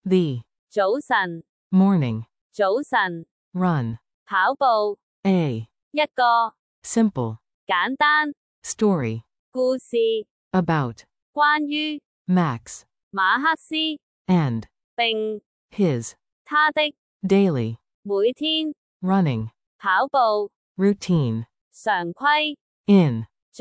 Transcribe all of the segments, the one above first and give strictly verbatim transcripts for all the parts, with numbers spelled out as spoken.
the 早晨， morning, 早晨， run, 跑步， a 一個 simple 簡單 story 故事， about 關於 Max 馬克思 and 並 his 他的 daily 每天 running 跑步 routine 常規， in 在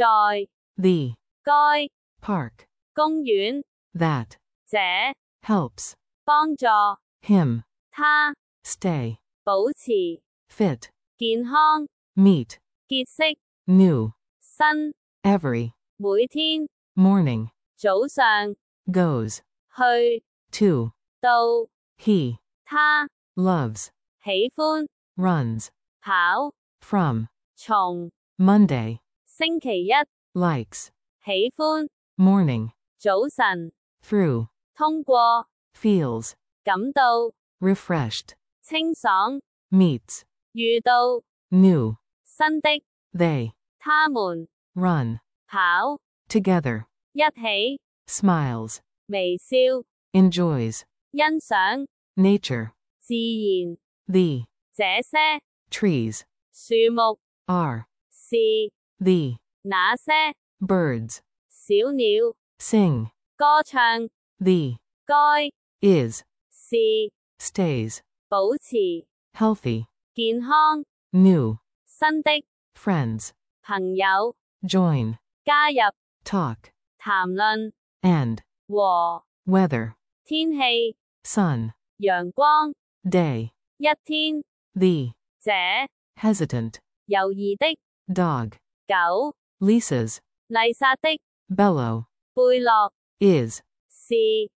the 該 park 公園 that 這 helps 幫助 him 他 stay 保持 fit, 健康 meet 結識 new 新 every 每天 morning 早上 goes 去 to 到 he 他 loves 喜歡 runs 跑 from 從 Monday 星期一 likes 喜歡 morning 早晨 through 通過 feels 感到 refreshed 清爽 meets 遇到 new 新的 they 他們 run 跑 together 一起 smiles 微笑 enjoys 欣賞 nature 自然 the 這些 trees 樹木 are 是 the 那些 birds 小鳥 sing 歌唱 the 該 is 是 stays 保持 healthy 健康 new 新的 friends 朋友 join 加入 talk 談論 and 和 weather 天氣 sun 陽光 day 一天 the 這 hesitant 猶豫的 dog 狗 Lisa's 麗莎的 bellow 貝洛 is 是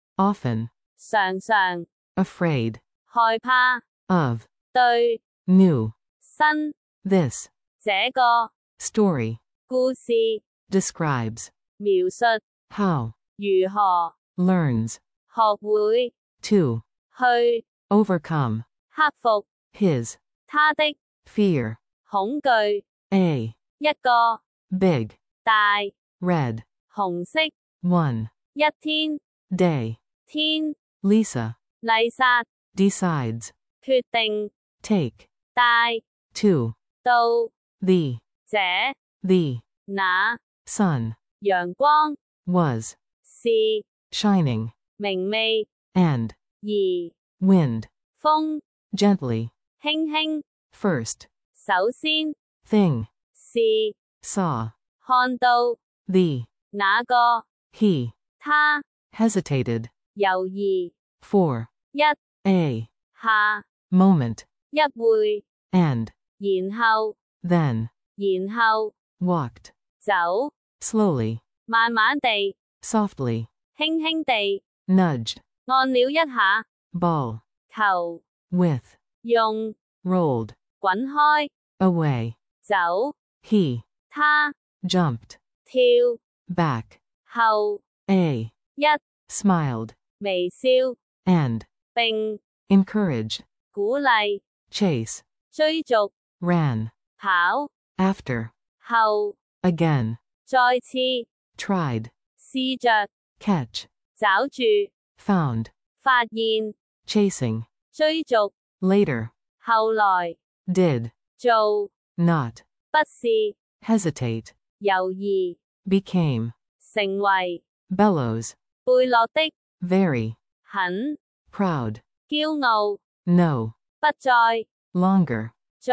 often 常常 afraid 害怕 of 對 new 新 this 這個 story 故事 describes 描述 how 如何 learns 學會 to 去 overcome 克服 his 他的 fear 恐懼 a 一個 big 大 red 紅色 one 一天 day 天 Lisa 麗莎 decides 決定 take 帶 to 到 the 這 the 那 sun 陽光 was 是 shining 明媚 and 而 wind 風 gently 輕輕 first 首先 thing 是 saw 看到 the 那個 he 他 hesitated 猶豫 for 一 a 下 moment 一會 and 然後 then 然後 walked 走 slowly 慢慢地 softly 輕輕地 nudged 按了一下 ball 球 with 用 rolled 滾開 away 走 he 他 jumped 跳 back 後 a 一 smiled 微笑 and 並 encouraged 鼓勵 chase 追逐 ran 跑 after 後 again 再次 tried 試着 catch 找住 found 發現 chasing 追逐 later 後來 did 做 not 不是 hesitate 猶豫 became 成為 bellows 貝洛的 very 很 proud 驕傲 no 不再 longer 在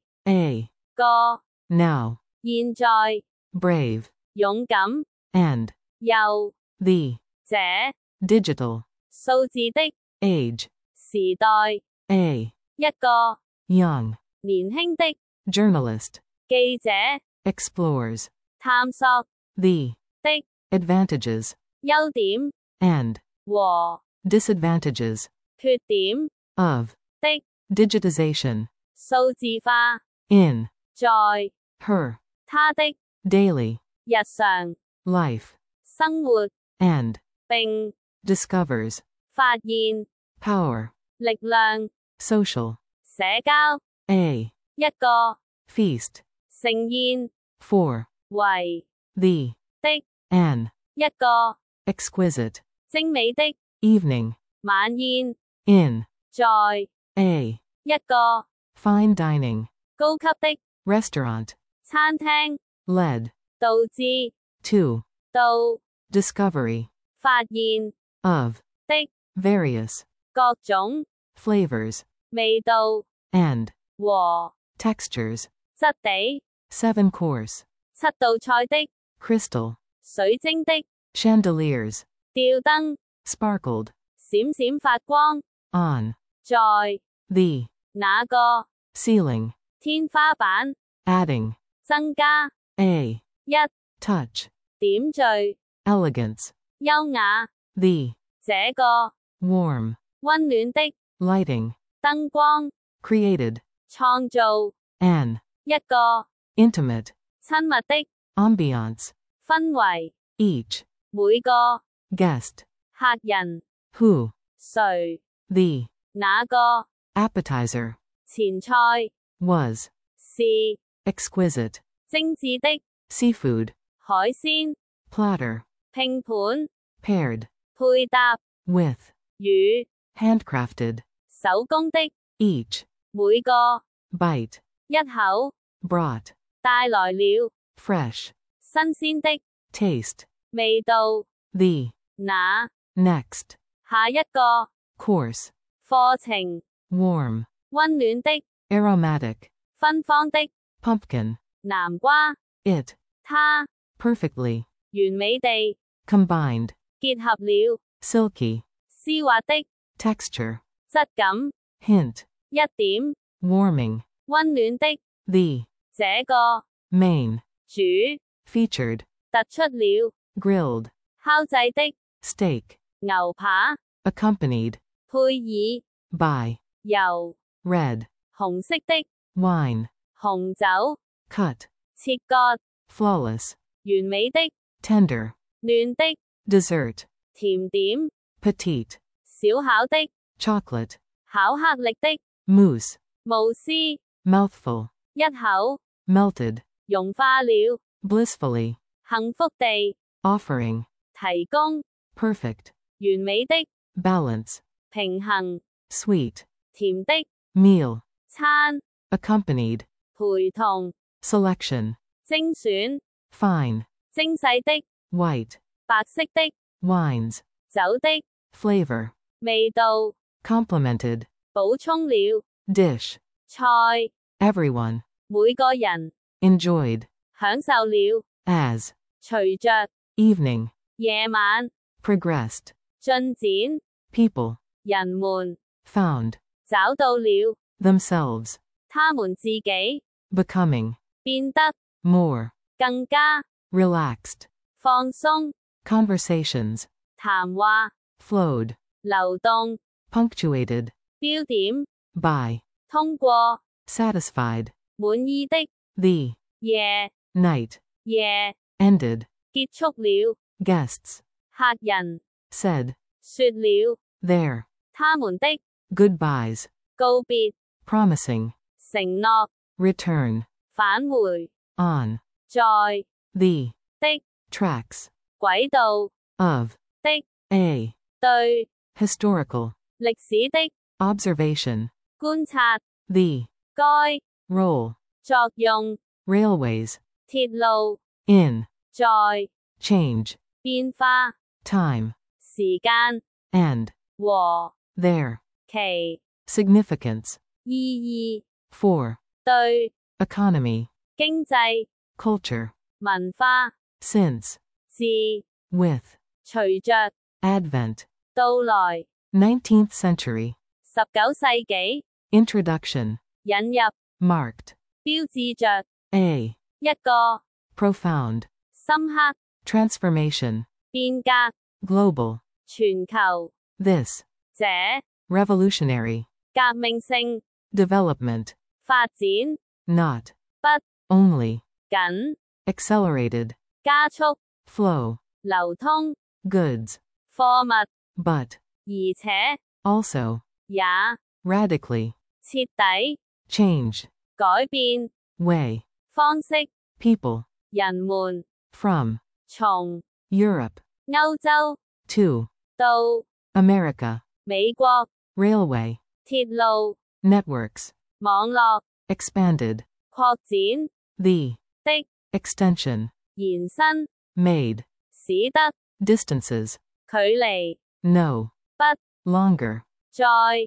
a 個 now 現在 brave 勇敢 and 又 the 這 digital 數字的 age 時代 a 一個 young 年輕的 journalist 記者 explores 探索 the 的 advantages 優點 and 和 disadvantages 缺點 of 的 digitization 數字化 in 在 her 他的 daily 日常 life 生活 and 並 discovers 發現 power 力量 social 社交 a 一個 feast 盛宴 for 為 the 的 an 一個 exquisite 精美的 evening 晚宴， in, 在 a, 一個 fine dining, 高級的 restaurant, 餐廳， led, 導致 to, 到 discovery, 發現 of, 的 various, 各種 flavors, 味道 and, 和 textures, 質地， seven course, 七道菜的 crystal, 水晶的 chandeliers, 吊燈， sparkled, 閃閃發光， on, 在 the, 那個 ceiling, 天花板 adding, 增加 a, 一 touch, 點綴， elegance, 優雅， the, 這個 warm, 溫暖的 lighting, 燈光， created, 創造 an, 一個 intimate, 親密的 ambiance, 氛圍， each, 每個 guest, 客人， who, 誰 the, 那個 appetizer, 前菜 was, 是 exquisite, 精緻的 seafood, 海鮮， platter, 拼盤 paired, 配搭 with, 與 handcrafted, 手工的 each, 每個 bite, 一口 brought, 帶來了 fresh, 新鮮的 taste, 味道， the, 那 next, 下一個 course, 課程 warm, 溫暖的 aromatic, 芬芳的 pumpkin, 南瓜， it, 它 perfectly, 完美地 combined, 結合了 silky, 絲滑的 texture, 質感， hint, 一點 warming, 溫暖的 the, 這個 main, 主 featured, 突出了 grilled, 烤製的 steak, 牛扒， accompanied, 配以 by, 由 red, 紅色的 wine, 紅酒 cut, 切割， flawless, 完美的 tender, 嫩的 dessert, 甜點， petite, 小巧的 chocolate, 巧克力的 mousse, 慕斯，一 mouthful, 口 melted, 融化了， blissfully, 幸福地 offering, 提供 perfect, 完美的 balance, 平衡 sweet, 甜的 meal, 餐， accompanied, 陪同 selection, 精選 fine, 精細的 white, 白色的 wines, 酒的 flavor, 味道， complemented, 補充了 dish, 菜， everyone, 每個人 enjoyed, 享受了， as, 隨着 evening, 夜晚 progressed, 進展， people, 人們 found, 找到了 themselves, 他們自己， becoming, 變得 more, 更加 relaxed, 放鬆， conversations, 談話 flowed, 流動， punctuated, 標點 by, 通過滿 satisfied, 意的 the, 夜 night, 夜 ended, 結束了， guests, 客人 said, 說了 their, 他們的 goodbyes, 告別， promising, 承諾 return, 返回， on, 在 the, 的 tracks, 軌道 of, 的 a, 對 historical, 歷史的 observation, 觀察 the, 該 role, 作用 railways, 鐵路 in, 在 change, 變化 time, 時間 and, 和 their, 其 significance, 意義 for, 對 economy, 經濟 culture, 文化 since, 自 with, 隨着 advent, 到來 nineteenth century, 十九世紀 introduction, 引入 marked, 標誌着 a, 一個 profound, 深刻 transformation, 變革 global, 全球 this, 這 revolutionary, 革命性 development, 發展 not, 不 only, 僅 accelerated, 加速 flow, 流通 goods, 貨物， but, 而且 also, 也 radically, 徹底 change, 改變 way, 方式， people, 人們 from, 從 Europe, 歐洲 to, 到 America, 美國 railway, 鐵路 networks, 網絡 expanded, 擴展 the, 的 extension, 延伸 made, 使得 distances, 距離 no, 不 longer, 在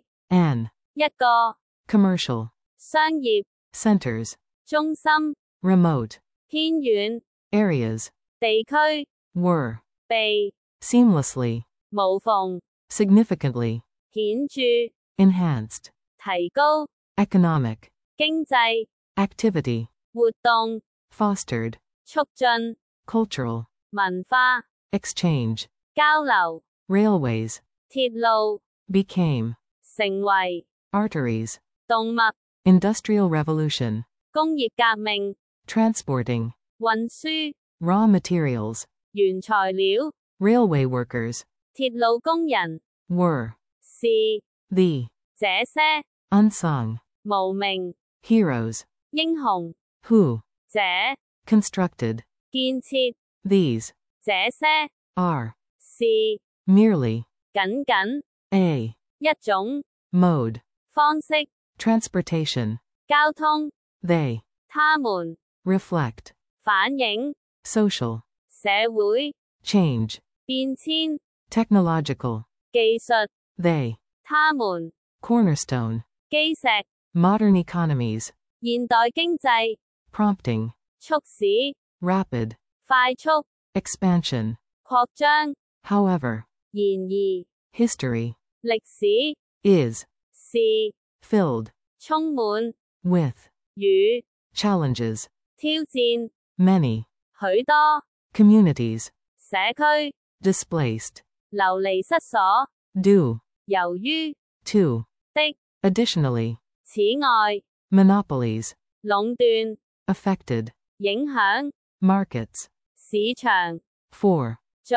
an, 一個 commercial, 商業 centers, 中心 remote, 偏遠 areas, 地區 were, 被 seamlessly, 無縫 significantly, 顯著 enhanced, 提高 economic, 經濟 activity, 活動 fostered, 促進 cultural, 文化 exchange, 交流 railways, 鐵路 became, 成為 arteries, 動脈 industrial revolution, 工業革命 transporting, 運輸 raw materials, 原材料 railway workers, 鐵路工人 were, 是 the, 這些 unsung, 無名 heroes, 英雄 who, 這 constructed, 建設 these, 這些 are, 是 merely, 僅僅 a, 一種 mode, 方式 transportation, 交通 they, 他們 reflect, 反映 social, 社會 change, 變遷 technological, 技術 they, 他們 cornerstone, 基石 modern economies, 現代經濟 prompting, 促使 rapid, 快速 expansion, 擴張 however, 然而 history, 歷史 is, 是 filled, 充滿 with, 與 challenges, 挑戰 many, 許多 communities, 社區 displaced, 流離失所 due, 由於 to, 的 additionally, 此外 monopolies, 壟斷 affected, 影響 markets, 市場 for, 在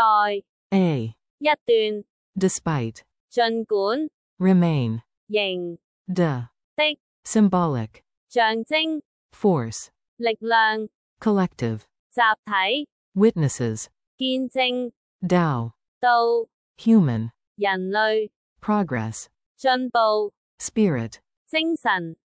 a, 一段 despite, 儘管 remain, 仍 the, 的 symbolic, 象徵 force, 力量 collective, 集體 witnesses, 見證 Tao, 到 human, 人類 progress, 進步 spirit, 精神